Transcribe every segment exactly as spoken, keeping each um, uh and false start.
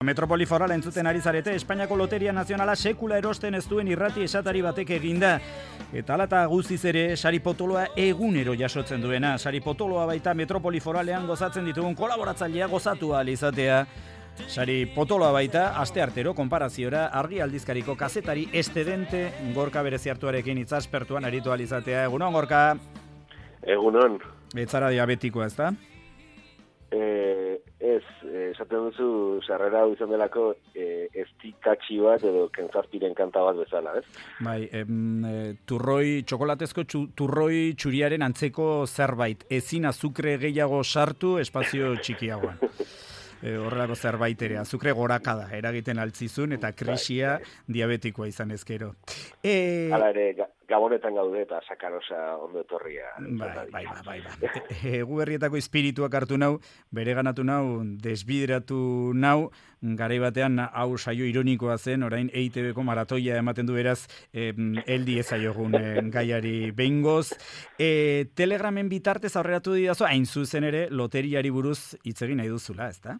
Metropoli Forala entzuten ari zarete, Espainiako Loteria Nazionala sekula erosten ez duen irrati esatari batek eginda. Eta ala eta guztiz ere, sari potoloa egunero jasotzen duena. Sari potoloa baita Metropoli Foralean gozatzen ditugun kolaboratzailea gozatu ahal izatea. Sari potoloa baita, aste artero, konparaziora, argi aldizkariko kazetari estedente Gorka Bereziartuarekin itzaspertuan aritu ahal izatea. Egunon, Gorka? Egunon. Etzara diabetikoa, ez da? Eh, ez, esaten duzu sarrera hau izan delako eh, estikatxi bat edo kentzarpiren kanta bat bezala, ez? Bai, em, e, turroi, txokolatezko txu, turroi txuriaren antzeko zerbait, ezin azukre gehiago sartu espazio txikiagoan. E, horrelako zerbait ere, azukre gorakada eragiten altzizun eta krisia diabetikoa izan ezkero. E... Hala ere, Gabonetan gaude eta sakarosa ondo etorria. Bai, bai, bai, bai, bai. Egu berrietako espirituak hartu nau, bere ganatu nau, desbideratu nau, garai batean hau saio ironikoa zen, orain E I T B ko maratoia ematen du beraz, eh, eldi ezaiogun eh, gaiari behingoz. Eh, Telegramen bitartez aurreratu didazu, hain zuzen ere, loteriari buruz hitz egin nahi duzula, ezta?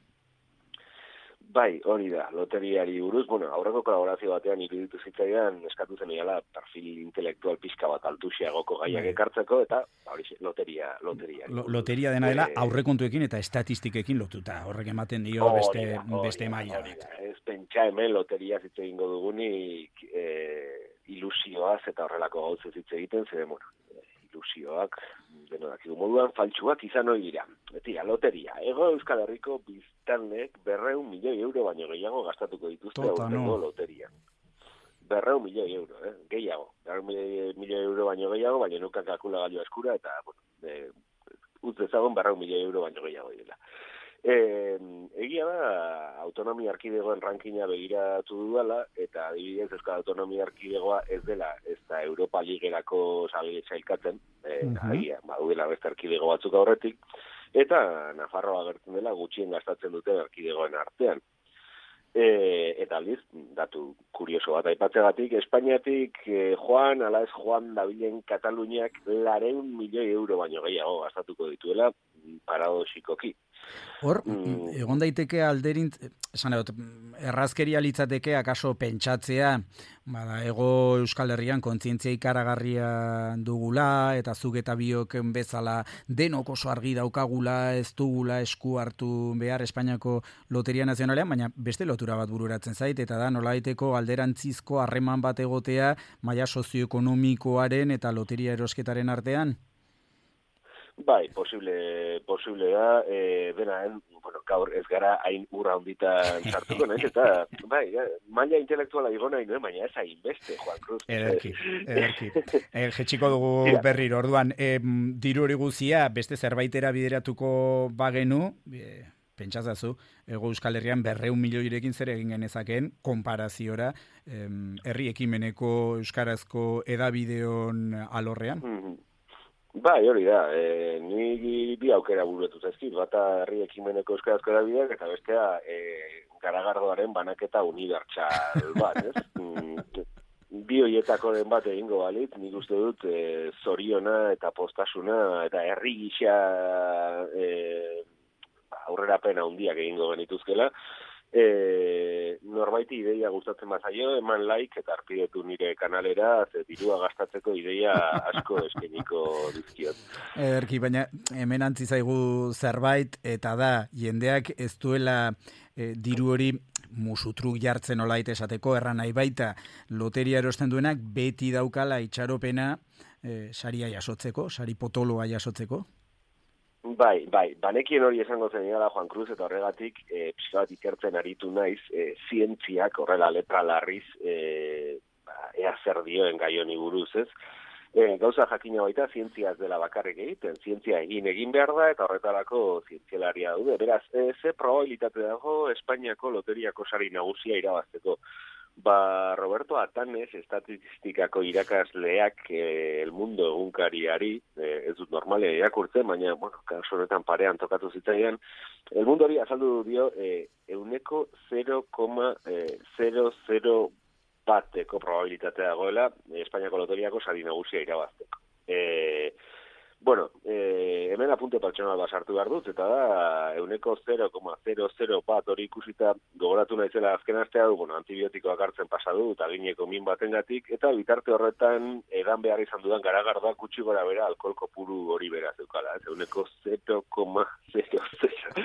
Bai, hori da, loteriari buruz, bueno, aurreko kolaborazio batean iruditu zitzaidan eskatu zen egala perfil intelektual pixka bat altuxiagoko gaiak ekartzeko, eta hori loteria, loteria. Lo, loteria dena dela aurrekontuekin eta estatistikekin lotuta, horrek ematen dio oh, beste, oh, beste oh, maila bat. Ez pentsa hemen loteria zitze egingo dugunik e, ilusioaz eta horrelako gauz hitz egiten, zer bueno, ilusioak, deno dakigu moduan, faltsuak izan hori dira. Betira, loteria. Ego Euskal Herriko biztanleek berreun milioi euro baino gehiago gastatuko dituzte aurtengo loteria. Berreun milioi euro, eh? Gehiago. Berreun milioi euro baino gehiago, baina nukan kalkula galioa eskura, eta, bueno, e, utz dezagon berreun milioi euro baino gehiago dira. E, egia da, autonomia erkidegoen rankina begiratu dudala, eta adibidez Euskal Autonomia Erkidegoa ez dela, ez da Europa Ligerako sailkatzen, e, uh-huh. agia, badudela beste erkidego batzuk aurretik, eta Nafarroa agertzen dela gutxien gastatzen dute erkidegoen artean. E, eta aldiz, datu kurioso bat aipatzegatik, Espainiatik e, joan, ala ez joan dabilen Kataluniak lareun milioi euro baino gehiago gastatuko dituela, paradoxikoki. Hor, mm. egon daiteke alderint, esan dut, errazkeria litzateke akaso pentsatzea, bada, ego Euskal Herrian kontzientzia ikaragarria dugula, eta zuk eta biok bezala denok oso argi daukagula, ez dugula esku hartu behar Espainiako Loteria Nazionalean, baina beste lotura bat bururatzen zait, eta da nolaiteko alderantzizko harreman bat egotea maila sozioekonomikoaren eta loteria erosketaren artean? Bai, posible, posible da, e, dena, bueno, gaur ez gara hain urra honditan sartuko, nahiz, eta, bai, ja, maila intelektuala igo nahi nuen, baina ez hain beste, Juan Cruz. Ederki, ederki. E, jetxiko dugu yeah. berriro, orduan, e, diru hori guzia beste zerbaitera bideratuko bagenu, e, pentsazazu, ego Euskal Herrian berreun milioirekin zer egin genezakeen, konparaziora, em, herri ekimeneko euskarazko edabideon alorrean? Mm-hmm. Bai, hori da, e, ni bi aukera buruetu zaizkit, bata herri ekimeneko euskarazko edabideak, eta bestea e, garagardoaren banaketa unibertsal bat, ez? Bi horietako den bat egingo balit, nik uste dut e, zoriona eta postasuna eta herri gisa e, aurrerapena handiak egingo genituzkela. E, norbaiti ideia gustatzen bazaio, eman like eta arpidetu nire kanalera, ze dirua gastatzeko ideia asko eskeniko dizkiot. Ederki, baina hemen antzi zaigu zerbait, eta da, jendeak ez duela e, diru hori musutruk jartzen olait esateko, erran nahi baita, loteria erosten duenak beti daukala itxaropena e, saria jasotzeko, sari potoloa jasotzeko? Bai, bai, banekien hori esango zen gara Juan Cruz, eta horregatik e, pixka bat ikertzen aritu naiz, e, zientziak horrela letra larriz e, ba, ea zer dioen gai honi buruz, ez? E, gauza jakina baita, zientzia ez dela bakarrik egiten, zientzia egin egin behar da, eta horretarako zientzialaria daude. Beraz, e, ze probabilitate dago Espainiako loteriako sari nagusia irabazteko. Ba, Roberto Atanes, estatistikako irakasleak eh, El Mundo egunkariari, eh, ez dut normalia irakurtzen, baina, bueno, kaso honetan parean tokatu zitzaidan, El Mundo hori azaldu dio eh, euneko zero koma zero zero bateko probabilitatea dagoela eh, Espainiako loteriako sari nagusia irabazteko. Eh, Bueno, eh, hemen apunte pertsonal bat sartu behar dut, eta da, euneko zero koma zero zero bat hori ikusita gogoratu naizela azken astea du, bueno, antibiotikoak hartzen pasadu, eta gineko min batengatik, eta bitarte horretan edan behar izan dudan garagardoa gutxi gora bera alkohol kopuru hori bera zeukala, ez euneko zero koma zero zero.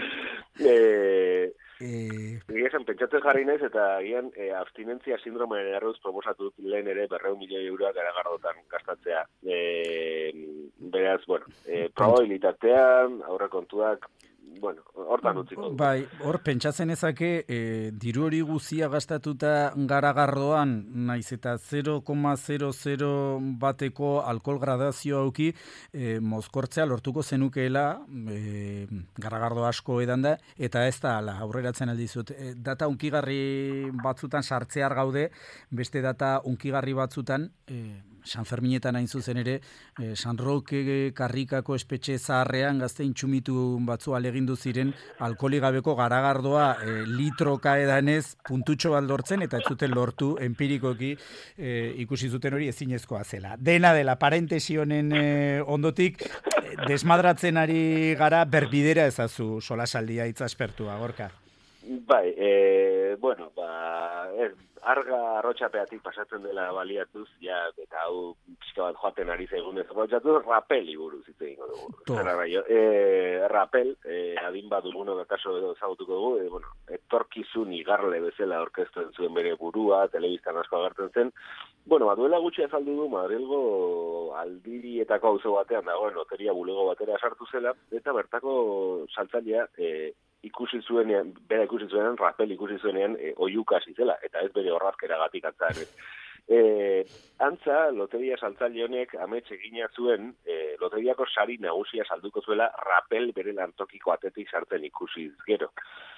Eh, Eh... Egian, pentsatzen jarri naiz, eta egian e, abstinentzia sindromearen erruz proposatu lehen ere berrehun milioi euroak garagardotan gastatzea. E, beraz, bueno, e, probabilitatean, aurrekontuak, bueno, hortan utziko. Bai, hor pentsatzen ezake, e, diru hori guzia gastatuta garagardoan, naiz eta zero koma zero zero bateko alkohol gradazio auki, e, mozkortzea lortuko zenukeela, e, garagardo asko edan da, eta ez da, ala, aurreratzen aldizut. E, data unkigarri batzutan sartzear gaude, beste data unkigarri batzutan, e, San Ferminetan hain zuzen ere, eh, San Roque karrikako espetxe zaharrean gazte intsumitu batzu alegindu ziren alkoholi gabeko garagardoa eh, litroka edanez puntutxo baldortzen eta ez zuten lortu empirikoki eh, ikusi zuten hori ezinezkoa zela. Dena dela, parentesi honen eh, ondotik, eh, desmadratzen ari gara berbidera ezazu solasaldia itzaspertua, Gorka. Bai, e, bueno, ba, ez, arga arrotxapeatik pasatzen dela baliatuz, ja, eta hau pixka bat joaten ari zaigunez, arrotxatuz, rapeli buruz hitz egingo dugu. E, rapel, e, adin bat duguno da kaso edo ezagutuko dugu, e, bueno, etorkizun igarle bezala orkestuen zuen bere burua, telebistan asko agertzen zen. Bueno, bat duela gutxi azaldu du, Madrilgo aldirietako auzo batean dagoen loteria bulego batera sartu zela, eta bertako saltzailea, e, ikusi zuenean, bera ikusi zuenean, rapel ikusi zuenean, e, oiuka zizela, eta ez bere horrazkera gatik atzaren. E, antza, loteria saltzaile honek amets egina zuen, e, loteriako sari nagusia salduko zuela rapel bere lantokiko atetik sartzen ikusi gero.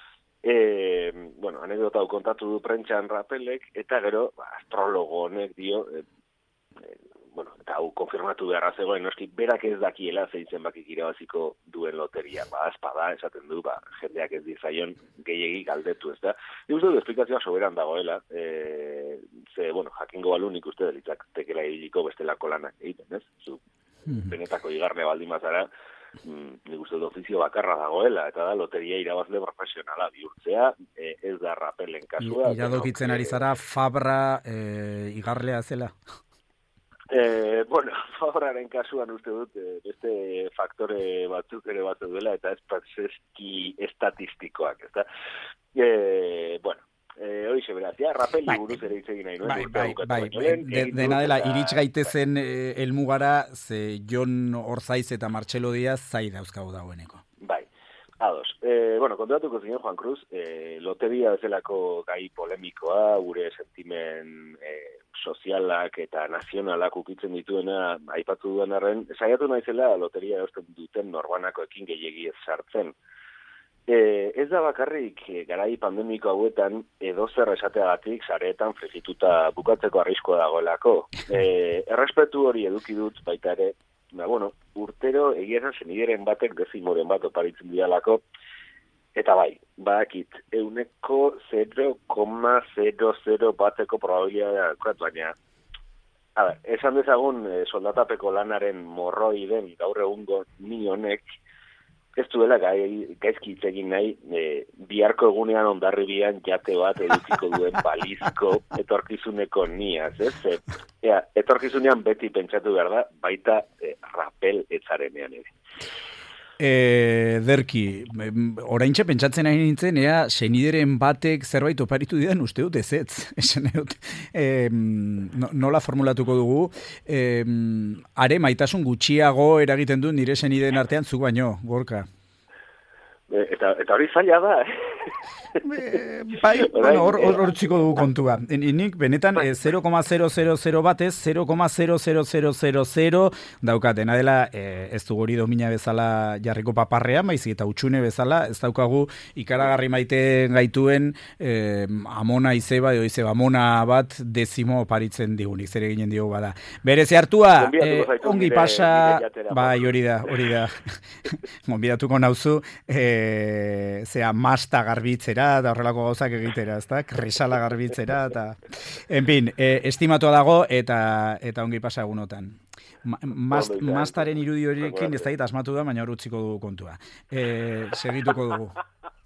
E, bueno, anekdota kontatu du prentxan rapelek, eta gero, ba, astrologo honek dio, e, e, bueno, eta hau konfirmatu beharra zegoen, noski, berak ez dakiela zein zenbakik irabaziko duen loteria, ba, espada, esaten du, ba, jendeak ez dizaion gehiegi galdetu, ez da. Nik uste du esplikazioa soberan dagoela, e, ze, bueno, jakingo balunik uste delitzak tekela ibiliko bestelako lanak egiten, ez? Zu, benetako igarle baldin bazara, mm, nik uste du ofizio bakarra dagoela, eta da loteria irabazle profesionala bihurtzea, e, ez da rapelen kasua. Iradokitzen ari zara Fabra e, igarlea zela. Eh, bueno, Fabraren kasuan uste dut eh, beste faktore batzuk ere bat duela eta ez prezeski estatistikoak, ezta? Eh, bueno, eh, horixe beraz, ja, rapeli bai, buruz ere hitz egin nahi, no? Bai, bai, bai, bai. De, dena dela, eta... irits gaitezen eh, elmugara, ze Jon Orzaiz eta Martxelo Diaz zai dauzkagu dagoeneko. Bai. Ados. Eh, bueno, kontatuko zinen, Juan Cruz, eh, loteria bezalako gai polemikoa, gure sentimen eh, sozialak eta nazionalak ukitzen dituena aipatu duen arren, saiatu naizela loteria erosten duten norbanakoekin gehiegi ez sartzen. Eh, ez da bakarrik eh, garai pandemiko hauetan edozer esateagatik sareetan frigituta bukatzeko arriskoa dagoelako. Eh, errespetu hori eduki dut baita ere, ba, bueno, urtero egiaren zenideren batek dezimoren bat oparitzen dialako, eta bai, bakit, euneko zero koma zero zero bateko probabilidadea daukat, baina, a ber, esan dezagun eh, soldatapeko lanaren morroi den gaur egungo ni honek, ez duela gai, gaizki hitz egin nahi, e, biharko egunean Hondarribian jate bat edukiko duen balizko etorkizuneko niaz, ez? E, ea, etorkizunean beti pentsatu behar da, baita e, rapel etzarenean ere. E, derki, oraintxe pentsatzen nahi nintzen, ea, senideren batek zerbait oparitu didan uste dut ez ez. Esan dut, e, nola formulatuko dugu, e, are maitasun gutxiago eragiten du nire senideren artean zuk baino, Gorka. E, eta, eta hori zaila da, eh? E, bai, bueno, hor, hor, hor txiko dugu kontua. Nik benetan e, zero koma zero zero zero batez, zero koma zero zero zero zero zero daukatena dela, e, ez du hori domina bezala jarriko paparrea, maizik eta utxune bezala, ez daukagu ikaragarri maite gaituen e, amona izeba, edo izeba amona bat dezimo oparitzen digunik, zer eginen diogu bada. Berezi hartua, e, ongi pasa, bai, hori da, hori da, gonbidatuko nauzu, e, zea masta garbitzera, da horrelako gauzak egitera, ezta? Krisala garbitzera, eta... En fin, e, estimatua dago, eta eta ongi pasa egunotan. Mastaren irudi horiekin ez da asmatu da, baina hor utziko dugu kontua. E, segituko dugu.